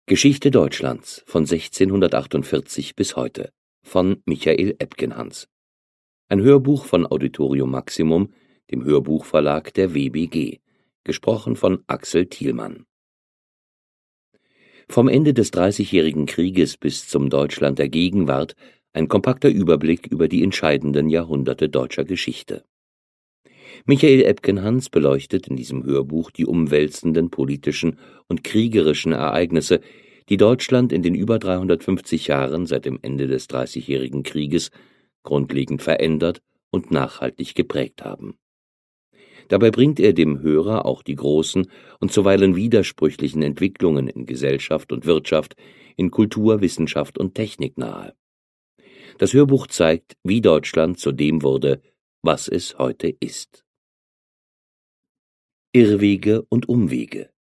Geschichte Deutschlands von 1648 bis heute von Michael Epkenhans. Ein Hörbuch von Auditorium Maximum, dem Hörbuchverlag der WBG. Gesprochen von Axel Thielmann. Vom Ende des Dreißigjährigen Krieges bis zum Deutschland der Gegenwart ein kompakter Überblick über die entscheidenden Jahrhunderte deutscher Geschichte. Michael Epkenhans beleuchtet in diesem Hörbuch die umwälzenden politischen und kriegerischen Ereignisse, die Deutschland in den über 350 Jahren seit dem Ende des Dreißigjährigen Krieges grundlegend verändert und nachhaltig geprägt haben. Dabei bringt er dem Hörer auch die großen und zuweilen widersprüchlichen Entwicklungen in Gesellschaft und Wirtschaft, in Kultur, Wissenschaft und Technik nahe. Das Hörbuch zeigt, wie Deutschland zu dem wurde, was es heute ist. Irrwege und Umwege